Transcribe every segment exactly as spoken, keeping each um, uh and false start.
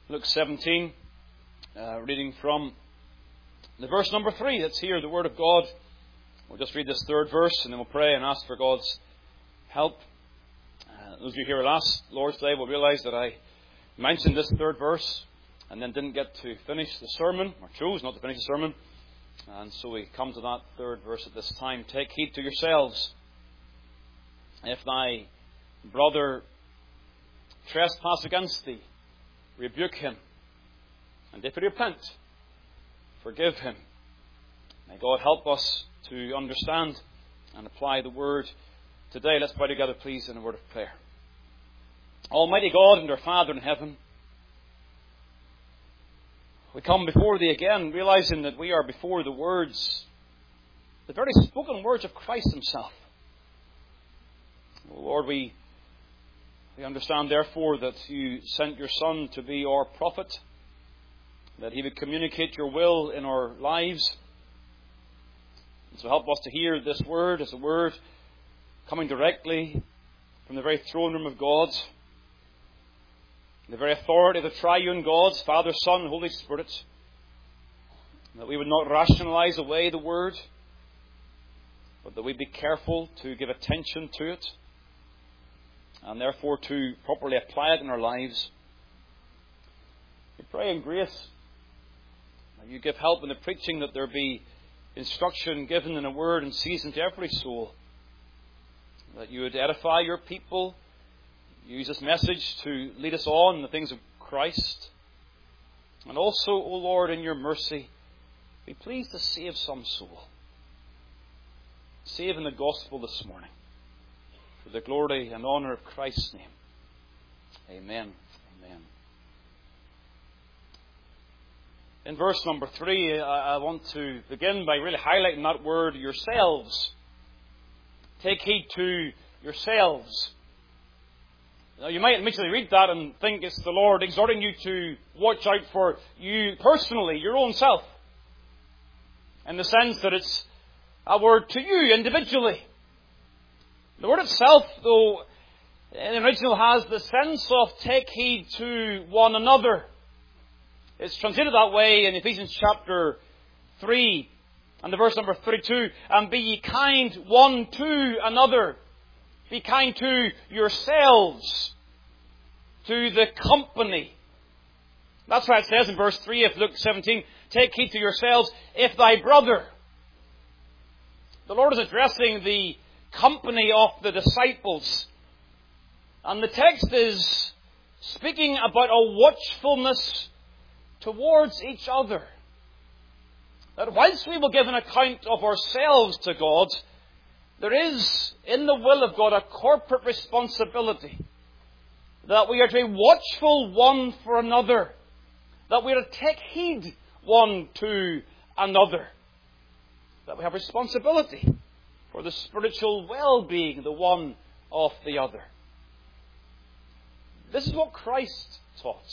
Luke seventeen, uh, reading from the verse number three. That's here, the Word of God. We'll just read this third verse and then we'll pray and ask for God's help. Uh, those of you here last Lord's Day will realize that I mentioned this third verse and then didn't get to finish the sermon, or chose not to finish the sermon. And so we come to that third verse at this time. Take heed to yourselves. If thy brother trespass against thee, rebuke him, and if he repent, forgive him. May God help us to understand and apply the word today. Let's pray together, please, in a word of prayer. Almighty God and our Father in heaven, we come before thee again, realizing that we are before the words, the very spoken words of Christ himself. Oh Lord, we We understand, therefore, that you sent your Son to be our prophet, that he would communicate your will in our lives. And so help us to hear this word as a word coming directly from the very throne room of God, the very authority of the triune God, Father, Son, and Holy Spirit, that we would not rationalize away the word, but that we be careful to give attention to it, and therefore to properly apply it in our lives. We pray in grace that you give help in the preaching, that there be instruction given in a word and season to every soul, that you would edify your people, use this message to lead us on in the things of Christ, and also, O Lord, in your mercy, be pleased to save some soul. Save in the gospel this morning, for the glory and honour of Christ's name. Amen. Amen. In verse number three, I want to begin by really highlighting that word, yourselves. Take heed to yourselves. Now, you might immediately read that and think it's the Lord exhorting you to watch out for you personally, your own self, in the sense that it's a word to you individually. The word itself, though, in the original has the sense of take heed to one another. It's translated that way in Ephesians chapter three and the verse number thirty-two. And be ye kind one to another. Be kind to yourselves, to the company. That's why it says in verse three of Luke seventeen, take heed to yourselves if thy brother. The Lord is addressing the company of the disciples. And the text is speaking about a watchfulness towards each other. That whilst we will give an account of ourselves to God, there is in the will of God a corporate responsibility that we are to be watchful one for another, that we are to take heed one to another, that we have responsibility for the spiritual well-being, the one of the other. This is what Christ taught.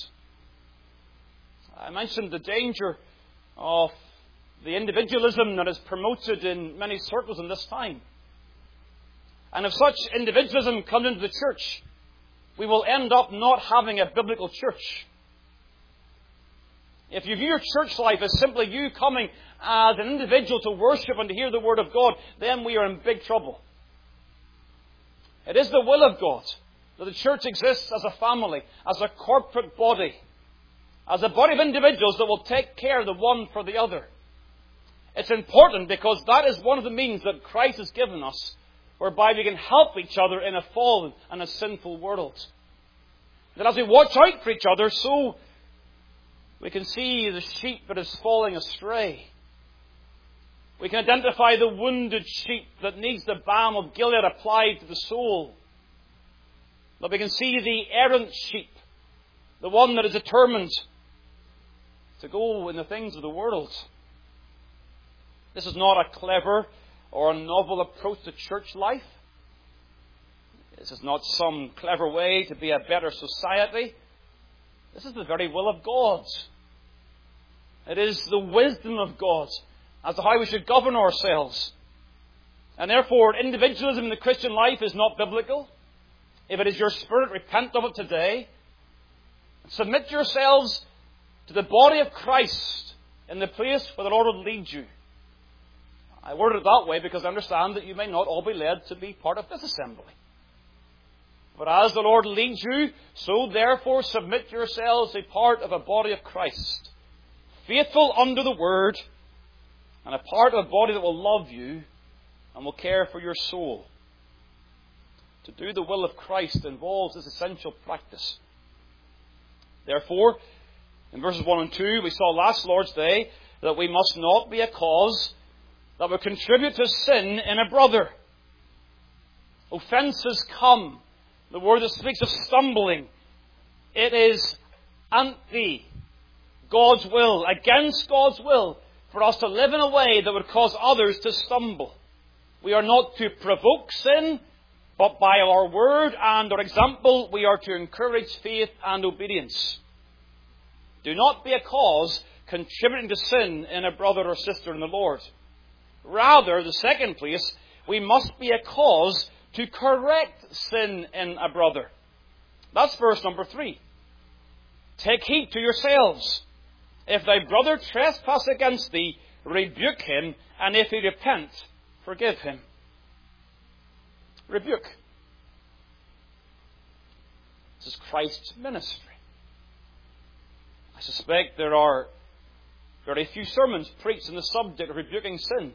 I mentioned the danger of the individualism that is promoted in many circles in this time. And if such individualism comes into the church, we will end up not having a biblical church. If you view your church life as simply you coming as an individual to worship and to hear the Word of God, then we are in big trouble. It is the will of God that the church exists as a family, as a corporate body, as a body of individuals that will take care of the one for the other. It's important because that is one of the means that Christ has given us, whereby we can help each other in a fallen and a sinful world. That as we watch out for each other, so we can see the sheep that is falling astray. We can identify the wounded sheep that needs the balm of Gilead applied to the soul. That we can see the errant sheep, the one that is determined to go in the things of the world. This is not a clever or a novel approach to church life. This is not some clever way to be a better society. This is the very will of God. It is the wisdom of God as to how we should govern ourselves. And therefore, individualism in the Christian life is not biblical. If it is your spirit, repent of it today. Submit yourselves to the body of Christ in the place where the Lord will lead you. I worded it that way because I understand that you may not all be led to be part of this assembly. But as the Lord leads you, so therefore submit yourselves a part of a body of Christ, faithful under the Word, and a part of a body that will love you and will care for your soul. To do the will of Christ involves this essential practice. Therefore, in verses one and two, we saw last Lord's Day that we must not be a cause that would contribute to sin in a brother. Offences come. The word that speaks of stumbling. It is anti God's will, against God's will, for us to live in a way that would cause others to stumble. We are not to provoke sin, but by our word and our example, we are to encourage faith and obedience. Do not be a cause contributing to sin in a brother or sister in the Lord. Rather, the second place, we must be a cause to correct sin in a brother. That's verse number three. Take heed to yourselves. If thy brother trespass against thee, rebuke him, and if he repent, forgive him. Rebuke. This is Christ's ministry. I suspect there are very few sermons preached on the subject of rebuking sin.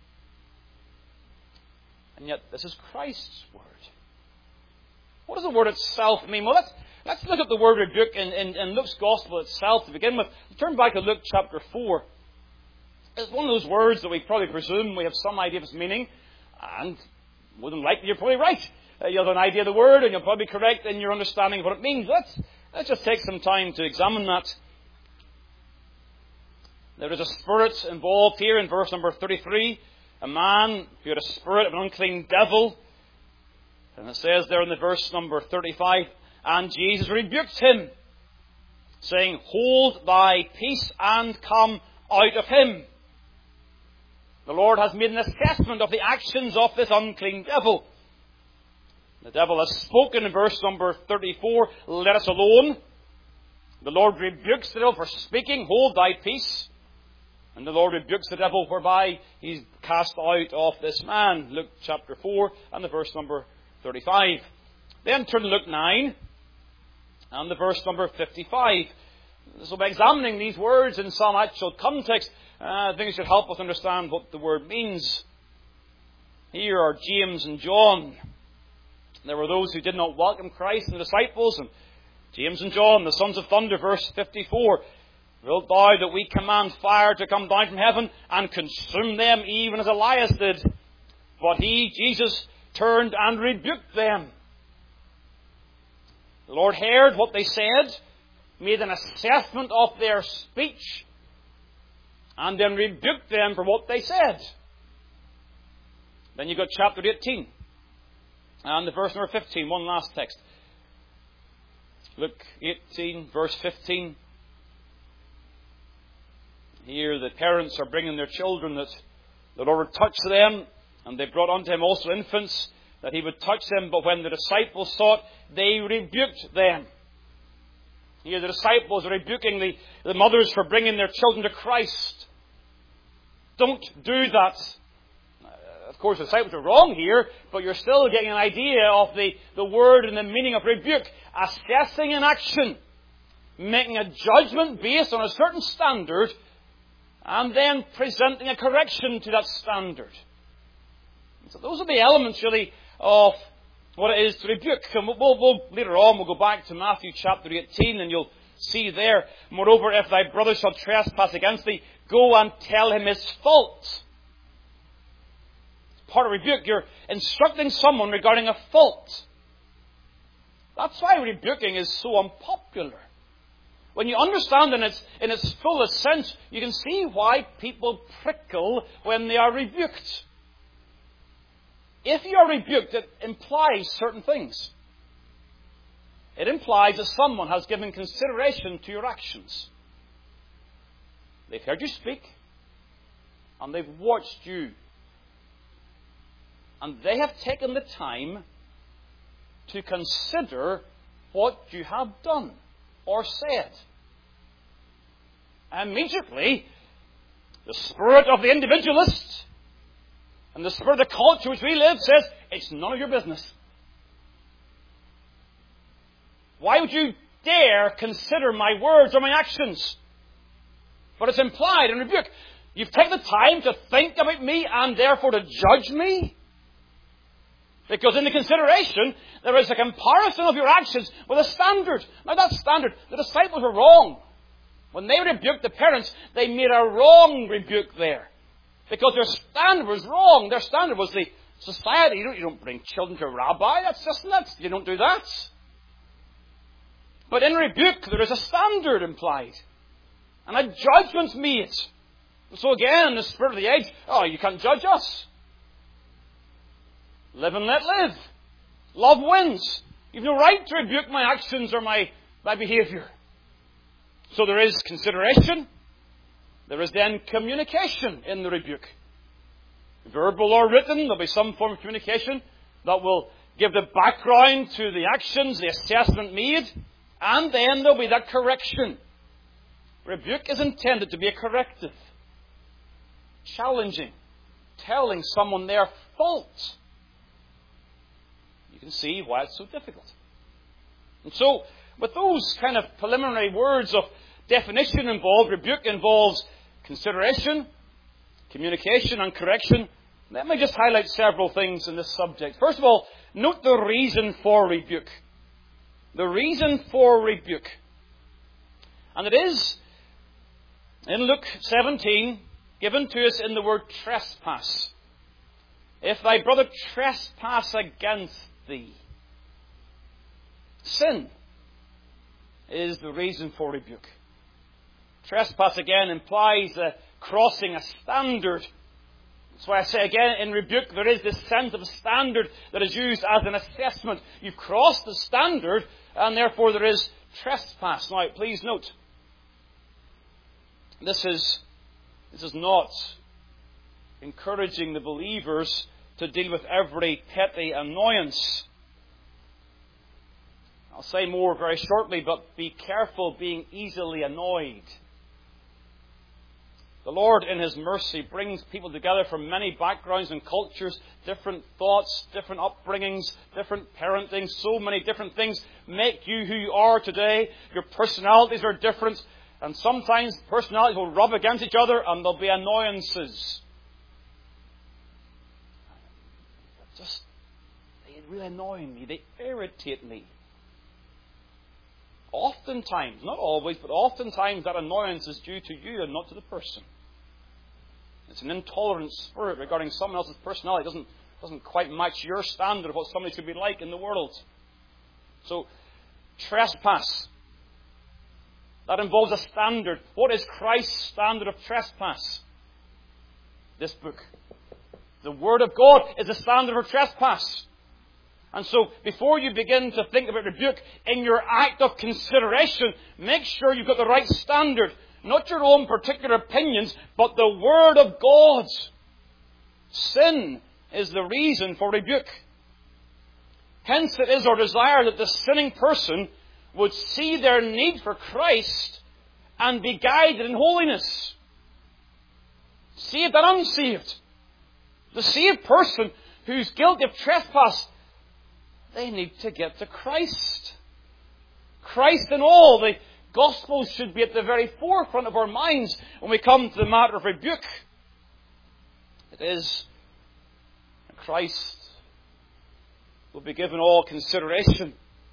And yet, this is Christ's word. What does the word itself mean? Well, let's, let's look at the word rebuke in, in, in Luke's Gospel itself to begin with. Turn back to Luke chapter four. It's one of those words that we probably presume we have some idea of its meaning. And more than likely, you're probably right. Uh, you have an idea of the word, and you'll probably be correct in your understanding of what it means. Let's, let's just take some time to examine that. There is a spirit involved here in verse number thirty-three. A man who had a spirit of an unclean devil. And it says there in the verse number thirty-five, and Jesus rebuked him, saying, hold thy peace and come out of him. The Lord has made an assessment of the actions of this unclean devil. The devil has spoken in verse number thirty-four, let us alone. The Lord rebukes the devil for speaking, hold thy peace. And the Lord rebukes the devil whereby he's cast out of this man. Luke chapter four and the verse number thirty-five. Then turn to Luke nine and the verse number fifty-five. So by examining these words in some actual context, uh, I think it should help us understand what the word means. Here are James and John. There were those who did not welcome Christ and the disciples. And James and John, the sons of thunder, verse fifty-four. Wilt thou that we command fire to come down from heaven and consume them even as Elias did? But he, Jesus, turned and rebuked them. The Lord heard what they said, made an assessment of their speech, and then rebuked them for what they said. Then you've got chapter eighteen and the verse number fifteen, one last text. Luke eighteen, verse fifteen. Here the parents are bringing their children that the Lord would touch them, and they brought unto him also infants, that he would touch them. But when the disciples saw it, they rebuked them. Here the disciples are rebuking the, the mothers for bringing their children to Christ. Don't do that. Uh, of course, the disciples are wrong here, but you're still getting an idea of the, the word and the meaning of rebuke. Assessing an action, making a judgment based on a certain standard, and then presenting a correction to that standard. So those are the elements, really, of what it is to rebuke. And we'll, we'll, we'll, later on, we'll go back to Matthew chapter eighteen, and you'll see there, moreover, if thy brother shall trespass against thee, go and tell him his fault. It's part of rebuke. You're instructing someone regarding a fault. That's why rebuking is so unpopular. When you understand in its, in its fullest sense, you can see why people prickle when they are rebuked. If you are rebuked, it implies certain things. It implies that someone has given consideration to your actions. They've heard you speak, and they've watched you. And they have taken the time to consider what you have done. or said. Immediately, the spirit of the individualist and the spirit of the culture which we live says, it's none of your business. Why would you dare consider my words or my actions? But it's implied in rebuke. You've taken the time to think about me and therefore to judge me? Because in the consideration, there is a comparison of your actions with a standard. Now that standard, the disciples were wrong. When they rebuked the parents, they made a wrong rebuke there. Because their standard was wrong. Their standard was the society. You don't, you don't bring children to a rabbi. That's just nuts. You don't do that. But in rebuke, there is a standard implied. And a judgment's made. And so again, the spirit of the age, oh, you can't judge us. Live and let live. Love wins. You've no right to rebuke my actions or my, my behaviour. So there is consideration. There is then communication in the rebuke. Verbal or written, there'll be some form of communication that will give the background to the actions, the assessment made, and then there'll be that correction. Rebuke is intended to be a corrective. Challenging. Telling someone their fault. You can see why it's so difficult. And so, with those kind of preliminary words of definition involved, rebuke involves consideration, communication, and correction. Let me just highlight several things in this subject. First of all, note the reason for rebuke. The reason for rebuke. And it is, in Luke seventeen, given to us in the word trespass. If thy brother trespass against thee. Sin is the reason for rebuke. Trespass again implies uh, crossing a standard. That's why I say again, in rebuke there is this sense of a standard that is used as an assessment. You've crossed the standard and therefore there is trespass. Now please note, this is, this is not encouraging the believers to deal with every petty annoyance. I'll say more very shortly, but be careful being easily annoyed. The Lord, in His mercy, brings people together from many backgrounds and cultures, different thoughts, different upbringings, different parenting, so many different things make you who you are today. Your personalities are different, and sometimes personalities will rub against each other and there'll be annoyances. Just, they really annoy me. They irritate me. Oftentimes, not always, but oftentimes that annoyance is due to you and not to the person. It's an intolerant spirit regarding someone else's personality. It doesn't, doesn't quite match your standard of what somebody should be like in the world. So, trespass. That involves a standard. What is Christ's standard of trespass? This book. The Word of God is the standard for trespass. And so, before you begin to think about rebuke, in your act of consideration, make sure you've got the right standard. Not your own particular opinions, but the Word of God. Sin is the reason for rebuke. Hence, it is our desire that the sinning person would see their need for Christ and be guided in holiness. Saved and unsaved. The saved person who's guilty of trespass, they need to get to Christ. Christ in all. The Gospels should be at the very forefront of our minds when we come to the matter of rebuke. It is that Christ will be given all consideration.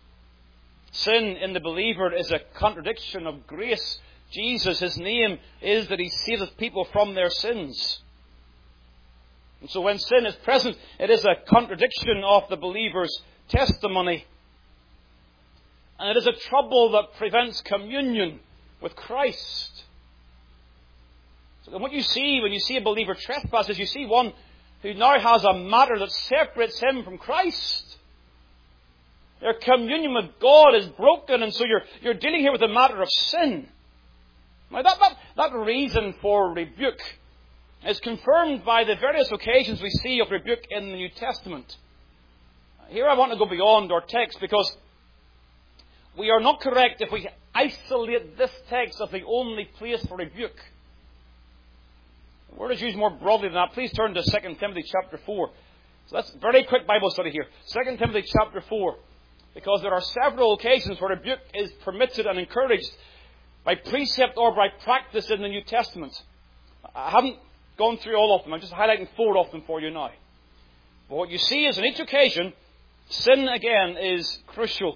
Sin in the believer is a contradiction of grace. Jesus, His name is that He saves people from their sins. And so when sin is present, it is a contradiction of the believer's testimony. And it is a trouble that prevents communion with Christ. So what you see when you see a believer trespass is you see one who now has a matter that separates him from Christ. Their communion with God is broken, and so you're, you're dealing here with a matter of sin. Now that, that, that reason for rebuke is confirmed by the various occasions we see of rebuke in the New Testament. Here I want to go beyond our text because we are not correct if we isolate this text as the only place for rebuke. The word is used more broadly than that. Please turn to Second Timothy chapter four. So that's a very quick Bible study here. Second Timothy chapter four. Because there are several occasions where rebuke is permitted and encouraged by precept or by practice in the New Testament. I haven't gone through all of them. I'm just highlighting four of them for you now. But what you see is, on each occasion, sin again is crucial.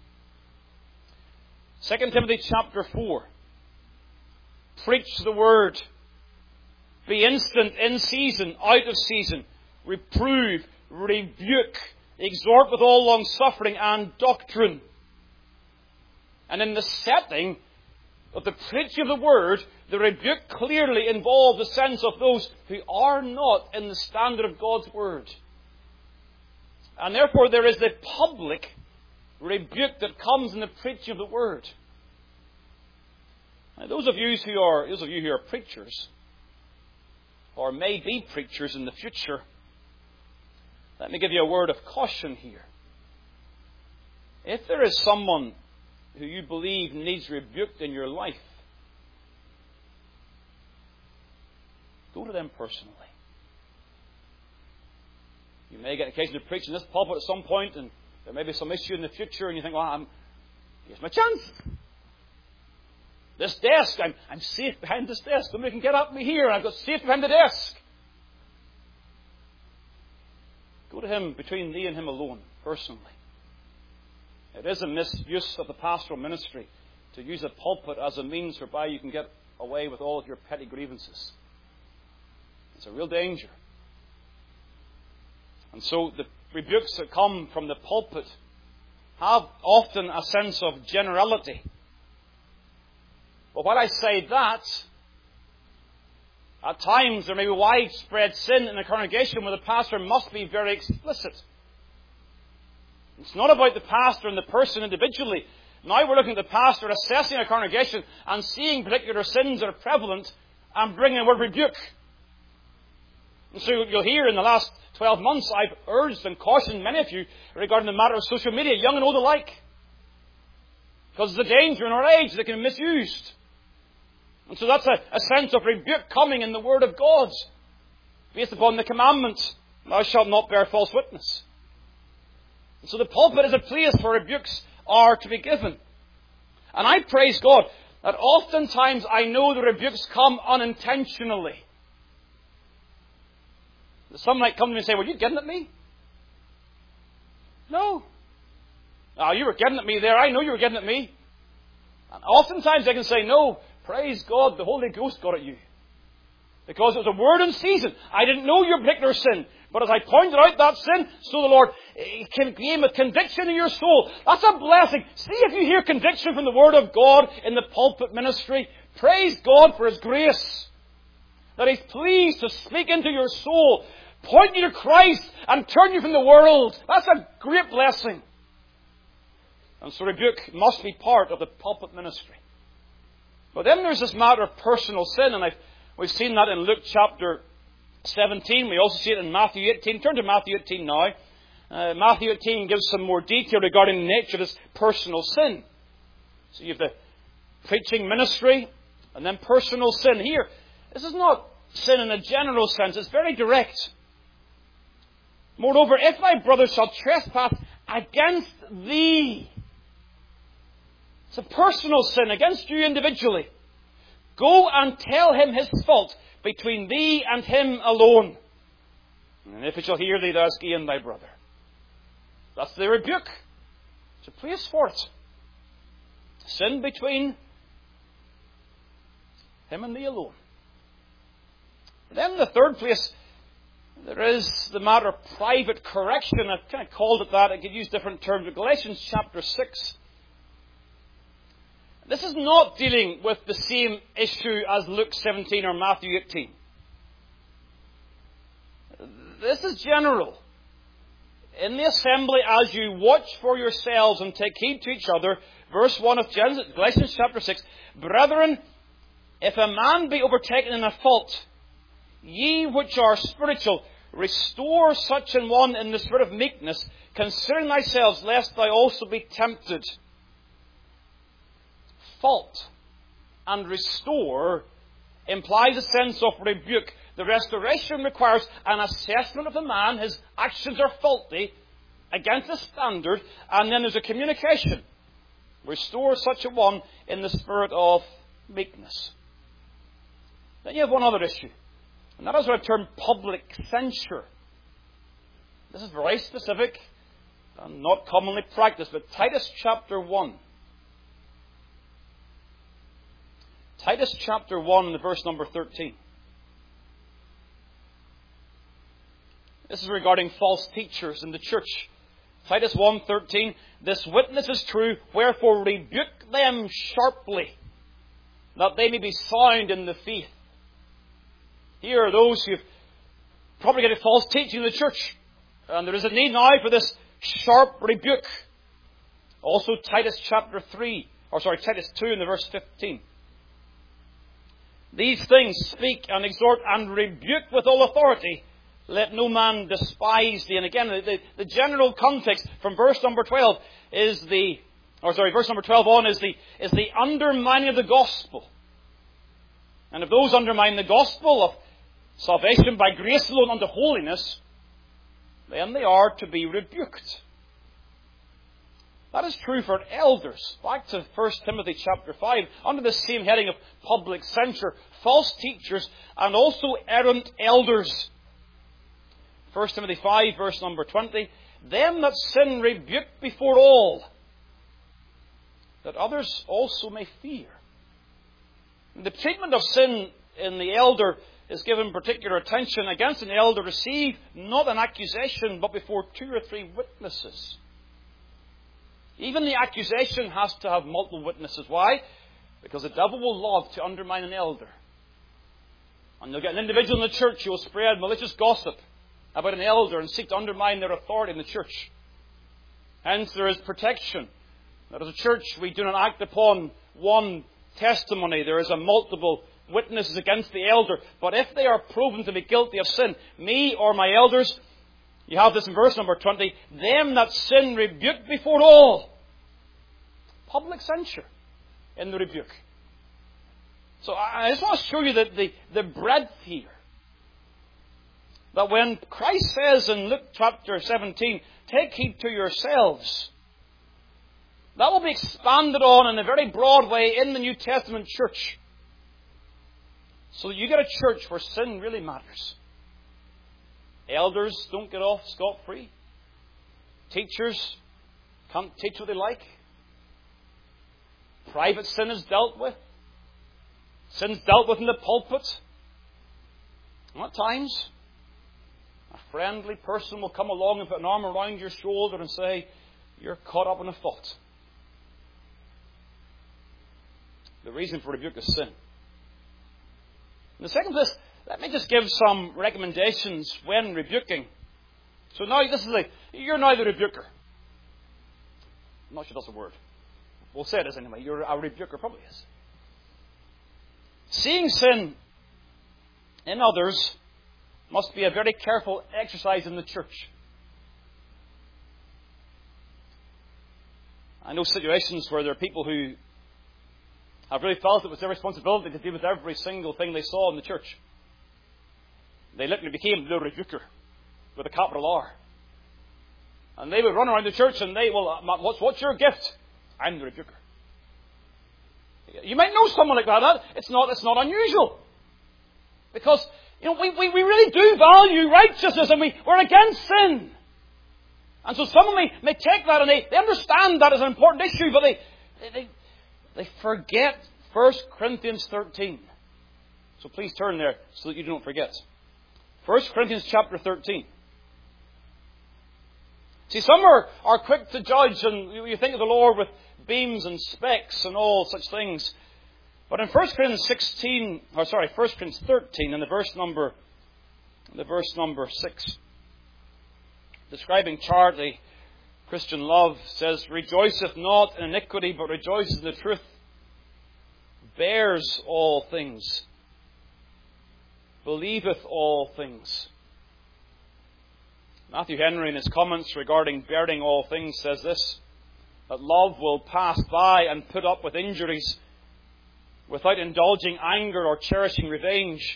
Second Timothy chapter four. Preach the word. Be instant in season, out of season. Reprove, rebuke, exhort with all long suffering and doctrine. And in the setting of the preaching of the word, the rebuke clearly involves the sense of those who are not in the standard of God's word. And therefore there is a public rebuke that comes in the preaching of the word. Now, those of you who are those of you who are preachers, or may be preachers in the future, let me give you a word of caution here. If there is someone who you believe needs rebuked in your life, go to them personally. You may get occasion to preach in this pulpit at some point, and there may be some issue in the future, and you think, well, I'm, here's my chance. This desk, I'm, I'm safe behind this desk. Nobody can get at me here. I've got safe behind the desk. Go to him between thee and him alone, personally. It is a misuse of the pastoral ministry to use a pulpit as a means whereby you can get away with all of your petty grievances. It's a real danger. And so the rebukes that come from the pulpit have often a sense of generality. But while I say that, at times there may be widespread sin in a congregation where the pastor must be very explicit. It's not about the pastor and the person individually. Now we're looking at the pastor assessing a congregation and seeing particular sins that are prevalent and bringing a word of rebuke. And so you'll hear in the last twelve months I've urged and cautioned many of you regarding the matter of social media, young and old alike. Because there's a danger in our age that it can be misused. And so that's a, a sense of rebuke coming in the Word of God, based upon the commandment, thou shalt not bear false witness. And so the pulpit is a place where rebukes are to be given. And I praise God that oftentimes I know the rebukes come unintentionally. Some might come to me and say, were you getting at me? No. Oh, you were getting at me there. I know you were getting at me. And oftentimes I can say, no, praise God, the Holy Ghost got at you. Because it was a word in season. I didn't know your particular sin. But as I pointed out that sin, so the Lord came with conviction in your soul. That's a blessing. See if you hear conviction from the Word of God in the pulpit ministry. Praise God for His grace. That He's pleased to speak into your soul, point you to Christ, and turn you from the world. That's a great blessing. And so rebuke must be part of the pulpit ministry. But then there's this matter of personal sin, and I've, we've seen that in Luke chapter seventeen. We also see it in Matthew eighteen. Turn to Matthew eighteen now. Uh, Matthew eighteen gives some more detail regarding the nature of this personal sin. So you have the preaching ministry, and then personal sin. Here, this is not sin in a general sense. It's very direct. Moreover, if thy brother shall trespass against thee, it's a personal sin against you individually, go and tell him his fault between thee and him alone. And if he shall hear thee, thou hast gained thy brother. That's the rebuke. There's a place for it. Sin between him and thee alone. Then the third place, there is the matter of private correction. I've kind of called it that. I could use different terms. Galatians chapter six. This is not dealing with the same issue as Luke seventeen or Matthew eighteen. This is general. In the assembly, as you watch for yourselves and take heed to each other, verse one of Galatians chapter six, brethren, if a man be overtaken in a fault, ye which are spiritual, restore such an one in the spirit of meekness, considering thyself, lest thou also be tempted. fault and restore implies a sense of rebuke. The restoration requires an assessment of the man. His actions are faulty against the standard, and then there's a communication. Restore such a one in the spirit of meekness. Then you have one other issue, and that is what I term public censure. This is very specific and not commonly practiced, but Titus chapter one. Titus chapter one and verse number thirteen. This is regarding false teachers in the church. Titus one thirteen. This witness is true, wherefore rebuke them sharply, that they may be sound in the faith. Here are those who have probably got a false teaching in the church. And there is a need now for this sharp rebuke. Also Titus chapter three, or sorry, Titus two in the verse fifteen. These things speak and exhort and rebuke with all authority. Let no man despise thee. And again, the, the general context from verse number twelve is the, or sorry, verse number twelve on is the, is the undermining of the gospel. And if those undermine the gospel of salvation by grace alone unto holiness, then they are to be rebuked. That is true for elders. Back to First Timothy chapter five, under the same heading of public censure, false teachers and also errant elders. First Timothy five, verse number twenty. Them that sin rebuke before all, that others also may fear. The treatment of sin in the elder is given particular attention. Against an elder, receive not an accusation, but before two or three witnesses. Even the accusation has to have multiple witnesses. Why? Because the devil will love to undermine an elder. And you'll get an individual in the church who will spread malicious gossip about an elder and seek to undermine their authority in the church. Hence there is protection. That as a church we do not act upon one testimony. There is a multiple witnesses against the elder. But if they are proven to be guilty of sin, me or my elders, you have this in verse number twenty, them that sin rebuke before all. Public censure in the rebuke. So I just want to show you that the, the breadth here. That when Christ says in Luke chapter seventeen, take heed to yourselves, that will be expanded on in a very broad way in the New Testament church. So that you get a church where sin really matters. Elders don't get off scot-free. Teachers can't teach what they like. Private sin is dealt with. Sin's dealt with in the pulpit. And at times, a friendly person will come along and put an arm around your shoulder and say, you're caught up in a fault. The reason for rebuke is sin. In the second place, let me just give some recommendations when rebuking. So now, this is the, you're now the rebuker. I'm not sure that's a word. We'll say it is anyway. You're a rebuker, probably is. Seeing sin in others must be a very careful exercise in the church. I know situations where there are people who have really felt it was their responsibility to deal with every single thing they saw in the church. They literally became the rebuker with a capital R. And they would run around the church and they, well, what's, what's your gift? I'm the rebuker. You might know someone like that. It's not, it's not unusual. Because, you know, we, we, we really do value righteousness and we, we're against sin. And so someone may, may take that and they, they understand that as an important issue, but they, they, they forget First Corinthians thirteen. So please turn there so that you don't forget. First Corinthians chapter thirteen. See, some are, are quick to judge and you think of the Lord with beams and specks and all such things. But in First Corinthians sixteen, or sorry, First Corinthians thirteen, in the verse number, the verse number six, describing charity, Christian love, says, rejoiceth not in iniquity, but rejoiceth in the truth, bears all things, believeth all things. Matthew Henry, in his comments regarding bearing all things, says this, that love will pass by and put up with injuries, without indulging anger or cherishing revenge,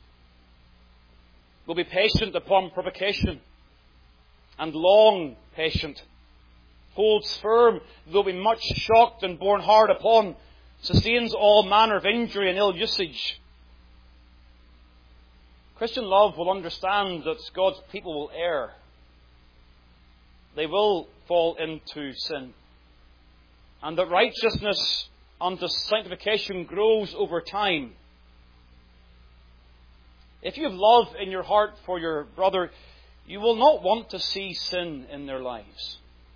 will be patient upon provocation, and long patient, holds firm, though be much shocked and borne hard upon, sustains all manner of injury and ill usage. Christian love will understand that God's people will err. They will fall into sin. And that righteousness unto sanctification grows over time. If you have love in your heart for your brother, you will not want to see sin in their lives.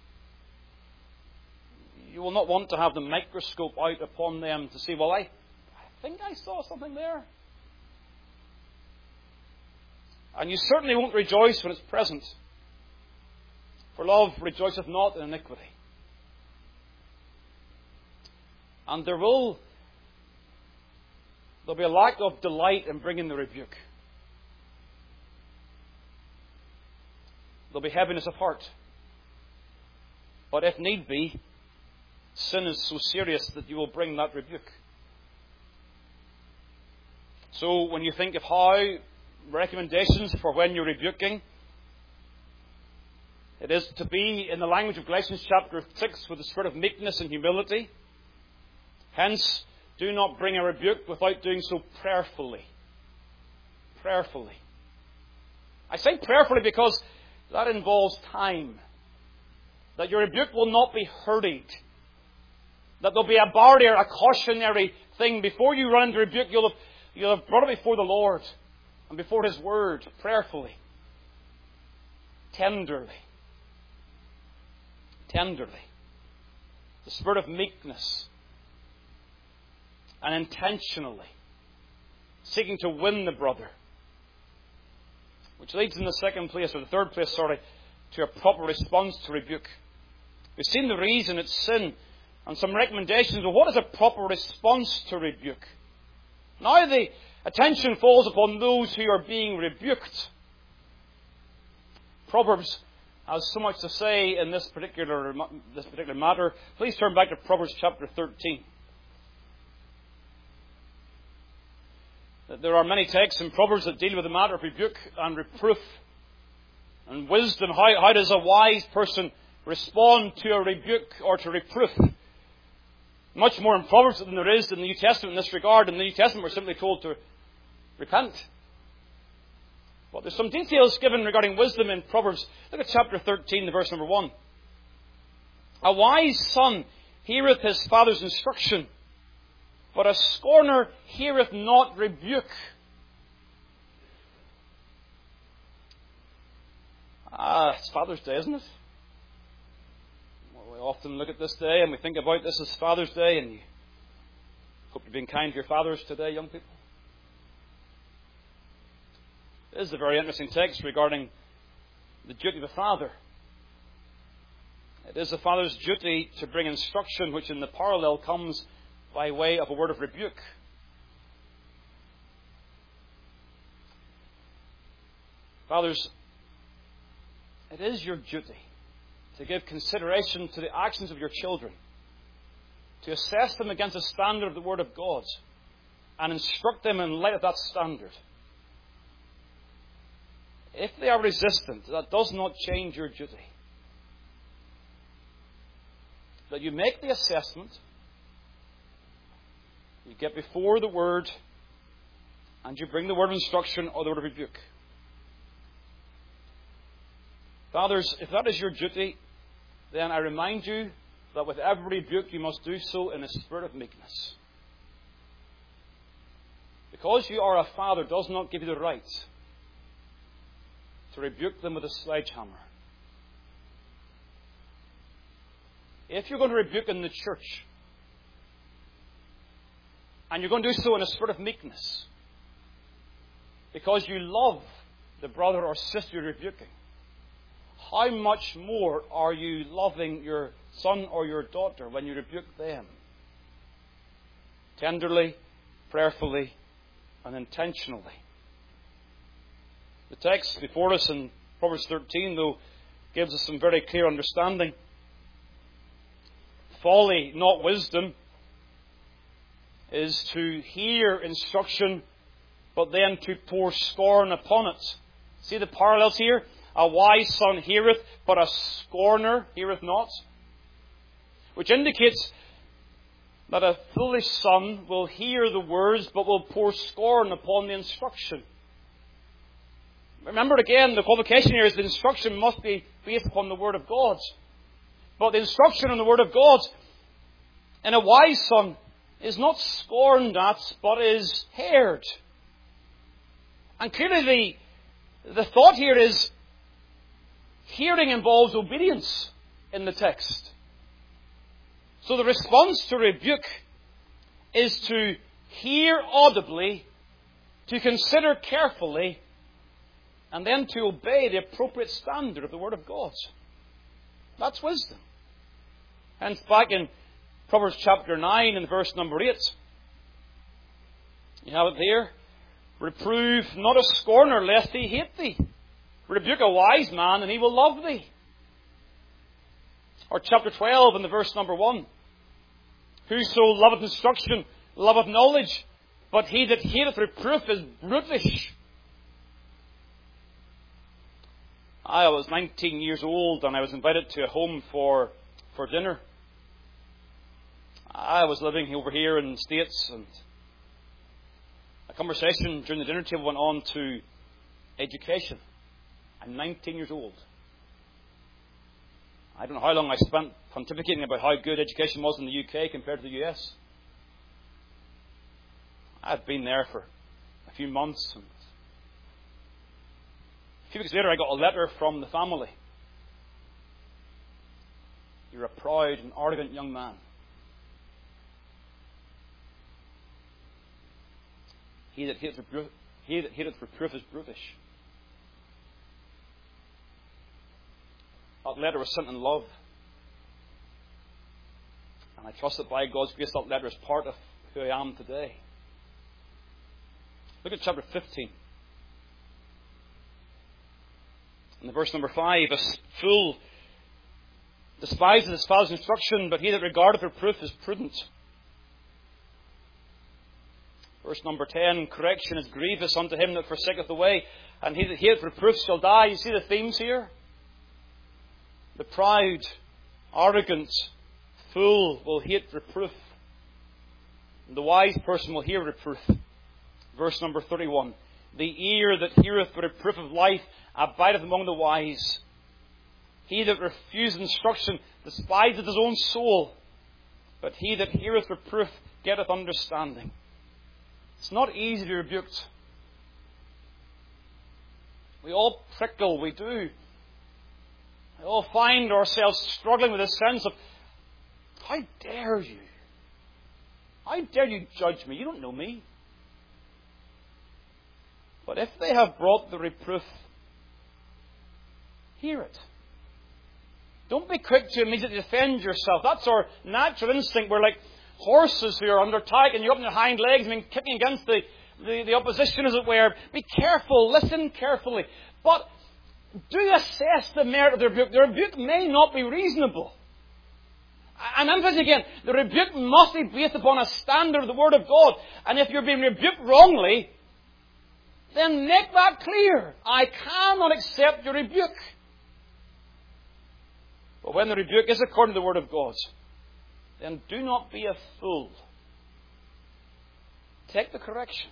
You will not want to have the microscope out upon them to see, well, I, I think I saw something there. And you certainly won't rejoice when it's present. For love rejoiceth not in iniquity. And there will there'll be a lack of delight in bringing the rebuke. There'll be heaviness of heart. But if need be, sin is so serious that you will bring that rebuke. So when you think of how recommendations for when you're rebuking, it is to be, in the language of Galatians chapter six, with the spirit of meekness and humility. Hence, do not bring a rebuke without doing so prayerfully. Prayerfully. I say prayerfully because that involves time. That your rebuke will not be hurried. That there'll be a barrier, a cautionary thing. Before you run into rebuke, you'll have, you'll have brought it before the Lord and before His Word, prayerfully, tenderly. Tenderly. The spirit of meekness. And intentionally seeking to win the brother. Which leads in the second place, or the third place, sorry, to a proper response to rebuke. We've seen the reason, it's sin, and some recommendations. Well, what is a proper response to rebuke? Now the attention falls upon those who are being rebuked. Proverbs has so much to say in this particular, this particular matter. Please turn back to Proverbs chapter thirteen. There are many texts in Proverbs that deal with the matter of rebuke and reproof and wisdom. How, how does a wise person respond to a rebuke or to reproof? Much more in Proverbs than there is in the New Testament in this regard. In the New Testament, we're simply told to repent. But there's some details given regarding wisdom in Proverbs. Look at chapter thirteen, verse number one. A wise son heareth his father's instruction, but a scorner heareth not rebuke. Ah, it's Father's Day, isn't it? Well, we often look at this day and we think about this as Father's Day, and you hope you're being kind to your fathers today, young people. This is a very interesting text regarding the duty of a father. It is a father's duty to bring instruction, which in the parallel comes by way of a word of rebuke. Fathers, it is your duty to give consideration to the actions of your children, to assess them against the standard of the Word of God, and instruct them in light of that standard. If they are resistant, that does not change your duty. That you make the assessment, you get before the Word, and you bring the word of instruction or the word of rebuke. Fathers, if that is your duty, then I remind you that with every rebuke you must do so in a spirit of meekness. Because you are a father does not give you the right to rebuke them with a sledgehammer. If you're going to rebuke in the church, and you're going to do so in a spirit of meekness, because you love the brother or sister you're rebuking, how much more are you loving your son or your daughter when you rebuke them? Tenderly, prayerfully, and intentionally. The text before us in Proverbs thirteen, though, gives us some very clear understanding. Folly, not wisdom, is to hear instruction, but then to pour scorn upon it. See the parallels here? A wise son heareth, but a scorner heareth not. Which indicates that a foolish son will hear the words, but will pour scorn upon the instruction. Remember again, the qualification here is the instruction must be based upon the Word of God. But the instruction in the Word of God in a wise son is not scorned at, but is heard. And clearly the, the thought here is hearing involves obedience in the text. So the response to rebuke is to hear audibly, to consider carefully, and then to obey the appropriate standard of the Word of God. That's wisdom. Hence, back in Proverbs chapter nine and verse number eight, you have it there. Reprove not a scorner, lest he hate thee. Rebuke a wise man, and he will love thee. Or chapter twelve and the verse number one. Whoso loveth instruction loveth knowledge, but he that hateth reproof is brutish. I was nineteen years old and I was invited to a home for, for dinner. I was living over here in the States, and a conversation during the dinner table went on to education. I'm nineteen years old. I don't know how long I spent pontificating about how good education was in the U K compared to the U S. I'd been there for a few months, and a few weeks later I got a letter from the family. You're a proud and arrogant young man. He that hateth reproof, he that hateth reproof is brutish. That letter was sent in love. And I trust that by God's grace that letter is part of who I am today. Look at chapter fifteen. In the verse number five, a fool despises his father's instruction, but he that regardeth reproof is prudent. Verse number ten, correction is grievous unto him that forsaketh the way, and he that hateth reproof shall die. You see the themes here? The proud, arrogant fool will hate reproof. And the wise person will hear reproof. Verse number thirty-one. The ear that heareth the reproof of life abideth among the wise. He that refuseth instruction despiseth his own soul. But he that heareth reproof getteth understanding. It's not easy to be rebuked. We all prickle, we do. We all find ourselves struggling with a sense of, how dare you? How dare you judge me? You don't know me. But if they have brought the reproof, hear it. Don't be quick to immediately defend yourself. That's our natural instinct. We're like horses who are under attack, and you're up on your hind legs, I mean, kicking against the, the, the opposition, as it were. Be careful. Listen carefully. But do assess the merit of the rebuke. The rebuke may not be reasonable. And emphasize again, the rebuke must be based upon a standard of the Word of God. And if you're being rebuked wrongly, then make that clear. I cannot accept your rebuke. But when the rebuke is according to the Word of God, then do not be a fool. Take the correction.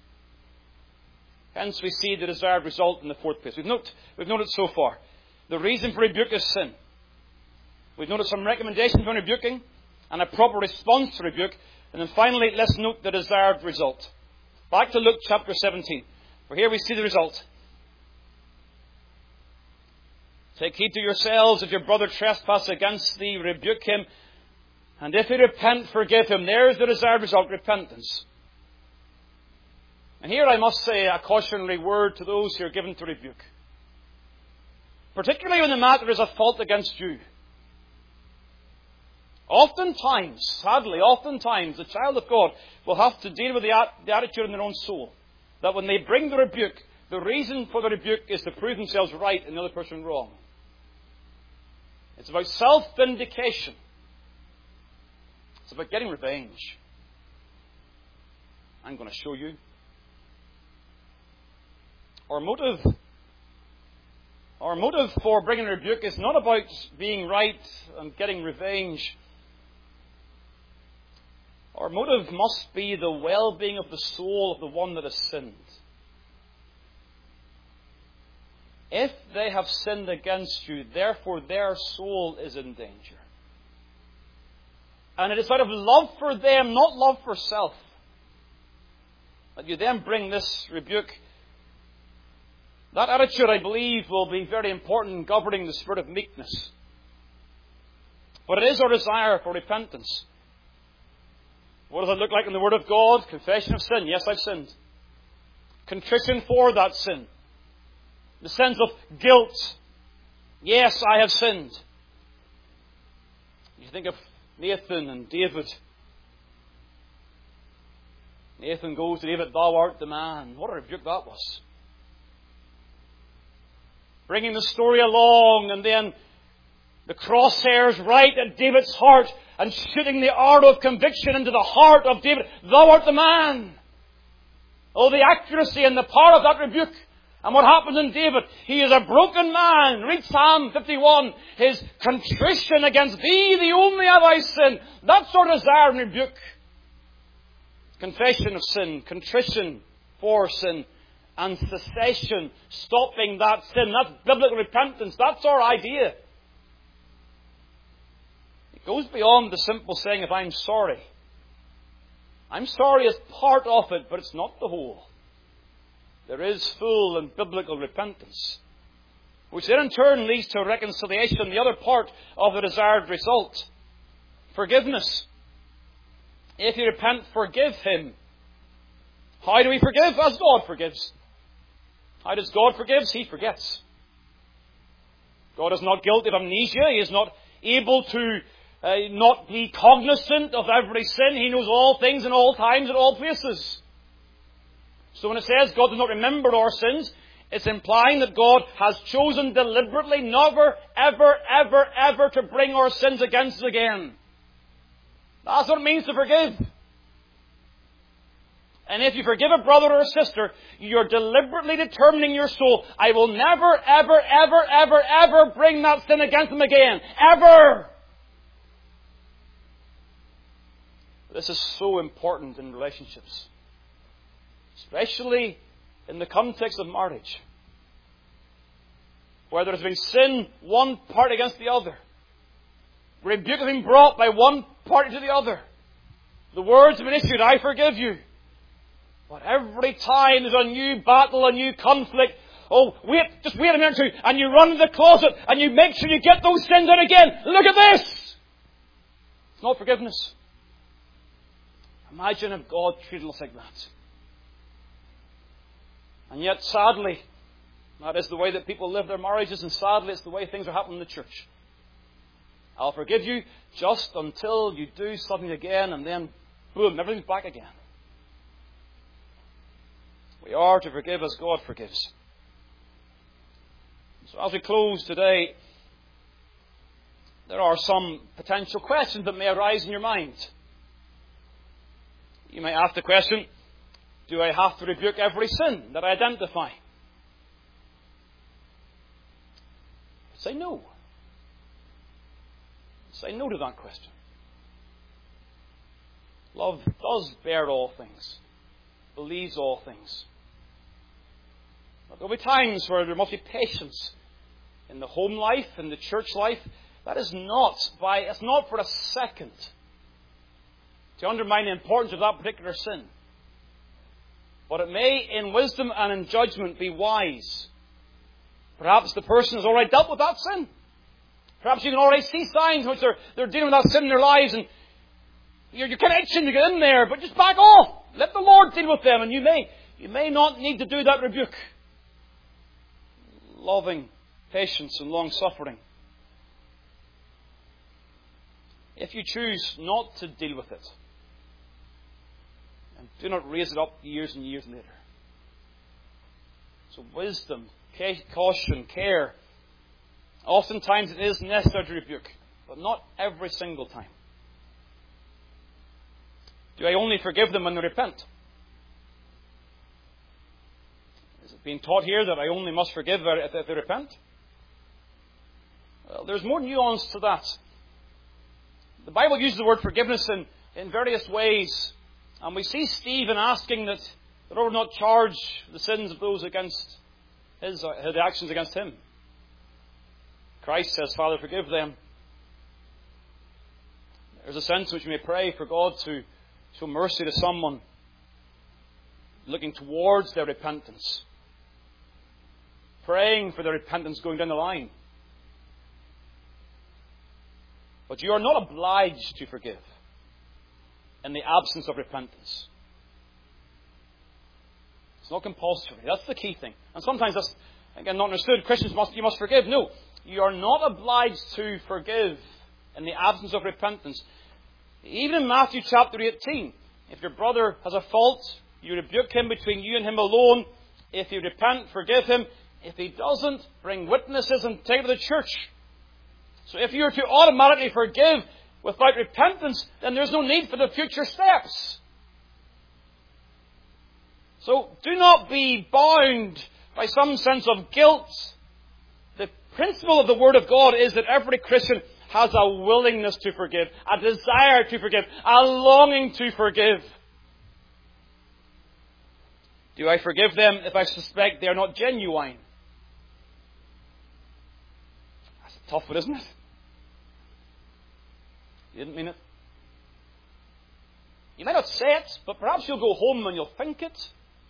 Hence we see the desired result in the fourth place. We've noted, we've noted so far, the reason for rebuke is sin. We've noted some recommendations for rebuking and a proper response to rebuke. And then finally, let's note the desired result. Back to Luke chapter seventeen. For here we see the result. Take heed to yourselves, if your brother trespass against thee, rebuke him. And if he repent, forgive him. There's the desired result, repentance. And here I must say a cautionary word to those who are given to rebuke. Particularly when the matter is a fault against you. Oftentimes, sadly, oftentimes, the child of God will have to deal with the, the attitude in their own soul. That when they bring the rebuke, the reason for the rebuke is to prove themselves right and the other person wrong. It's about self-vindication. It's about getting revenge. I'm going to show you. Our motive, our motive for bringing rebuke is not about being right and getting revenge. Our motive must be the well-being of the soul of the one that has sinned. If they have sinned against you, therefore their soul is in danger. And it is out of love for them, not love for self, that you then bring this rebuke. That attitude, I believe, will be very important in governing the spirit of meekness. But it is our desire for repentance. What does it look like in the Word of God? Confession of sin. Yes, I've sinned. Contrition for that sin. The sense of guilt. Yes, I have sinned. You think of Nathan and David. Nathan goes to David, thou art the man. What a rebuke that was. Bringing the story along, and then the crosshairs right at David's heart and shooting the arrow of conviction into the heart of David. Thou art the man. Oh, the accuracy and the power of that rebuke. And what happens in David? He is a broken man. Read Psalm fifty-one. His contrition against thee, the only have I sinned. That's our desire and rebuke. Confession of sin, contrition for sin, and cessation, stopping that sin. That's biblical repentance. That's our idea. It goes beyond the simple saying, if I'm sorry. I'm sorry is part of it, but it's not the whole. There is full and biblical repentance, which then in turn leads to reconciliation, the other part of the desired result. Forgiveness. If you repent, forgive him. How do we forgive? As God forgives. How does God forgive? He forgets. God is not guilty of amnesia. He is not able to uh, not be cognizant of every sin. He knows all things in all times and all places. So when it says God does not remember our sins, it's implying that God has chosen deliberately never, ever, ever, ever to bring our sins against us again. That's what it means to forgive. And if you forgive a brother or a sister, you're deliberately determining in your soul, I will never, ever, ever, ever, ever bring that sin against them again. Ever! This is so important in relationships. Especially in the context of marriage, where there has been sin one party against the other. Rebuke has been brought by one party to the other. The words have been issued, I forgive you. But every time there's a new battle, a new conflict, oh, wait, just wait a minute or two, and you run to the closet and you make sure you get those sins out again. Look at this! It's not forgiveness. Imagine if God treated us like that. And yet, sadly, that is the way that people live their marriages, and sadly, it's the way things are happening in the church. I'll forgive you just until you do something again, and then, boom, everything's back again. We are to forgive as God forgives. So as we close today, there are some potential questions that may arise in your mind. You may ask the question, do I have to rebuke every sin that I identify? Say no. Say no to that question. Love does bear all things, believes all things. But there will be times where there must be patience in the home life, in the church life. That is not by, it's not for a second to undermine the importance of that particular sin. But it may, in wisdom and in judgment, be wise. Perhaps the person has already dealt with that sin. Perhaps you can already see signs in which they're, they're dealing with that sin in their lives, and you're, you're kind of itching to get in there, but just back off. Let the Lord deal with them, and you may, you may not need to do that rebuke. Loving, patience, and long-suffering. If you choose not to deal with it, and do not raise it up years and years later. So wisdom, caution, care. Oftentimes it is necessary to rebuke, but not every single time. Do I only forgive them when they repent? being taught here that I only must forgive if, if they repent? Well, there's more nuance to that. The Bible uses the word forgiveness in, in various ways. And we see Stephen asking that the Lord not charge the sins of those against his, his actions against him. Christ says, Father, forgive them. There's a sense in which we may pray for God to show mercy to someone looking towards their repentance. Praying for their repentance going down the line. But you are not obliged to forgive in the absence of repentance. It's not compulsory. That's the key thing. And sometimes that's, again, not understood. Christians must, you must forgive. No, you are not obliged to forgive in the absence of repentance. Even in Matthew chapter eighteen, if your brother has a fault, you rebuke him between you and him alone. If he repent, forgive him. If he doesn't, bring witnesses and take him to the church. So if you are to automatically forgive without repentance, then there's no need for the future steps. So do not be bound by some sense of guilt. The principle of the Word of God is that every Christian has a willingness to forgive, a desire to forgive, a longing to forgive. Do I forgive them if I suspect they are not genuine? That's a tough one, isn't it? You didn't mean it. You might not say it, but perhaps you'll go home and you'll think it.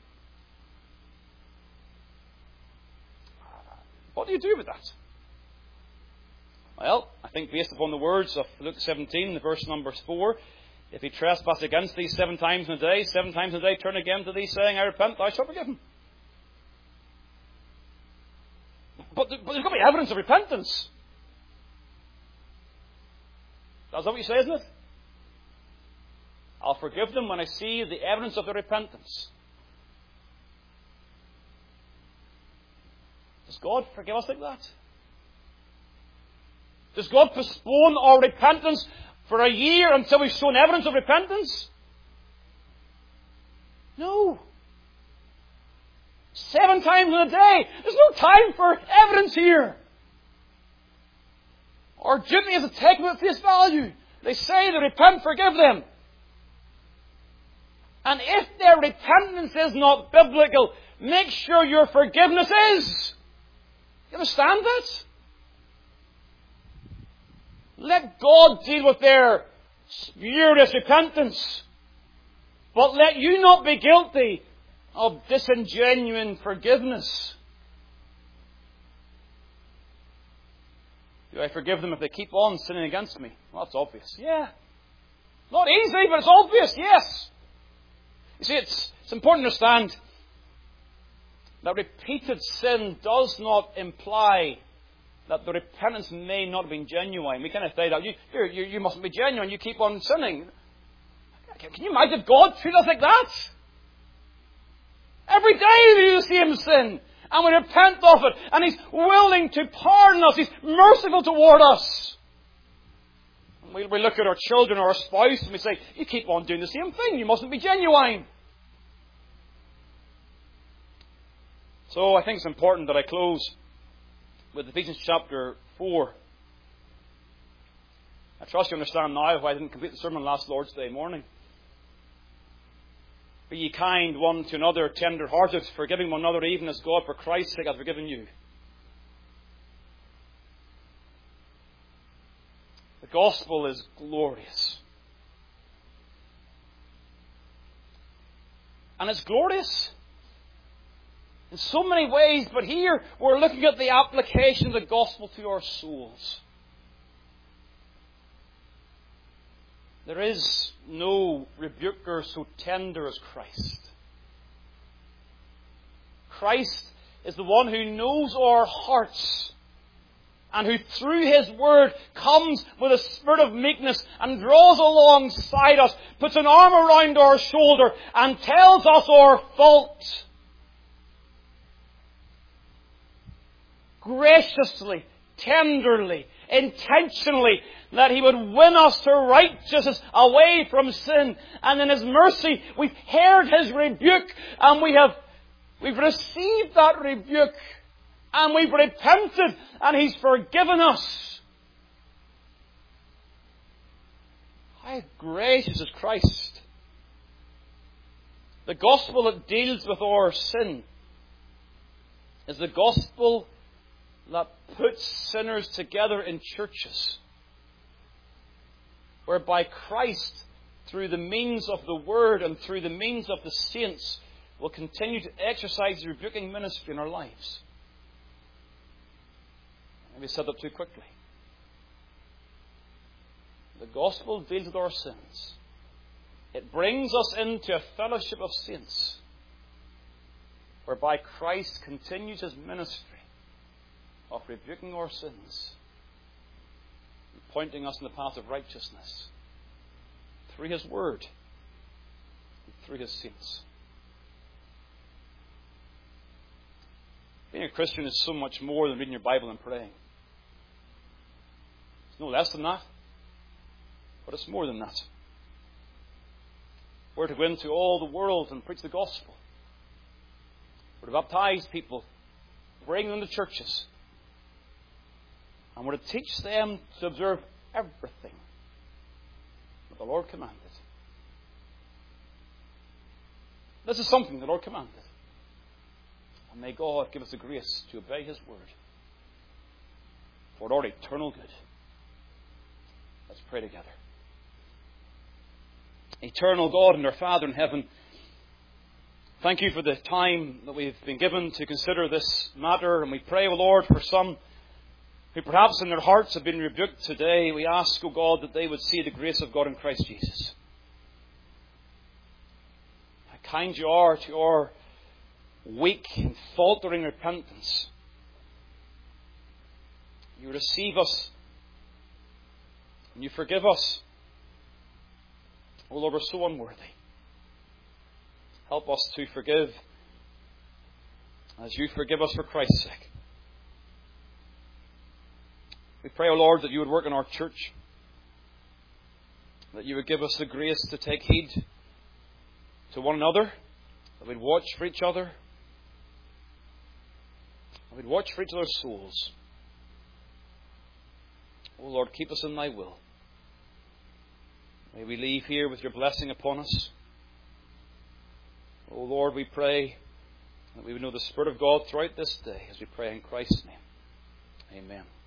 What do you do with that? Well, I think based upon the words of Luke seventeen, the verse number four, if he trespass against thee seven times in a day, seven times in a day turn again to thee, saying, I repent, thou shalt forgive him. But, but there's got to be evidence of repentance. That's what you say, isn't it? I'll forgive them when I see the evidence of their repentance. Does God forgive us like that? Does God postpone our repentance for a year until we've shown evidence of repentance? No. Seven times in a day. There's no time for evidence here. Our duty is to take them at face value. They say they repent, forgive them. And if their repentance is not biblical, make sure your forgiveness is. You understand that? Let God deal with their spurious repentance. But let you not be guilty of disingenuine forgiveness. Do I forgive them if they keep on sinning against me? Well, that's obvious. Yeah. Not easy, but it's obvious. Yes. You see, it's, it's important to understand that repeated sin does not imply that the repentance may not have been genuine. We kind of say that. You, you, you mustn't be genuine. You keep on sinning. Can you imagine God treat us like that? Every day we do the same sin. And we repent of it. And He's willing to pardon us. He's merciful toward us. And we, we look at our children or our spouse and we say, you keep on doing the same thing. You mustn't be genuine. So I think it's important that I close with Ephesians chapter four. I trust you understand now why I didn't complete the sermon last Lord's Day morning. Be ye kind one to another, tender-hearted, forgiving one another, even as God for Christ's sake hath forgiven you. The gospel is glorious. And it's glorious in so many ways, but here we're looking at the application of the gospel to our souls. There is no rebuker so tender as Christ. Christ is the one who knows our hearts and who through His Word comes with a spirit of meekness and draws alongside us, puts an arm around our shoulder and tells us our fault. Graciously, tenderly, intentionally, that He would win us to righteousness away from sin. And in His mercy, we've heard His rebuke and we have We've received that rebuke, and we've repented, and He's forgiven us. How gracious is Christ! The gospel that deals with our sin is the gospel that puts sinners together in churches, whereby Christ, through the means of the Word and through the means of the saints, will continue to exercise the rebuking ministry in our lives. Maybe I said that too quickly. The gospel deals with our sins. It brings us into a fellowship of saints, whereby Christ continues His ministry of rebuking our sins and pointing us in the path of righteousness through His Word and through His saints. Being a Christian is so much more than reading your Bible and praying. It's no less than that, but it's more than that. We're to go into all the world and preach the gospel. We're to baptize people, bring them to churches, and we're to teach them to observe everything that the Lord commanded. This is something the Lord commanded. And may God give us the grace to obey His word for our eternal good. Let's pray together. Eternal God and our Father in heaven, thank You for the time that we've been given to consider this matter. And we pray, O Lord, for some who perhaps in their hearts have been rebuked today. We ask, O God, that they would see the grace of God in Christ Jesus. How kind You are to our weak and faltering repentance. You receive us and You forgive us. Oh Lord, we're so unworthy. Help us to forgive as You forgive us for Christ's sake. We pray, O Lord, that You would work in our church, that You would give us the grace to take heed to one another, that we'd watch for each other, that we'd watch for each other's souls. O Lord, keep us in Thy will. May we leave here with Your blessing upon us. O Lord, we pray that we would know the Spirit of God throughout this day as we pray in Christ's name. Amen.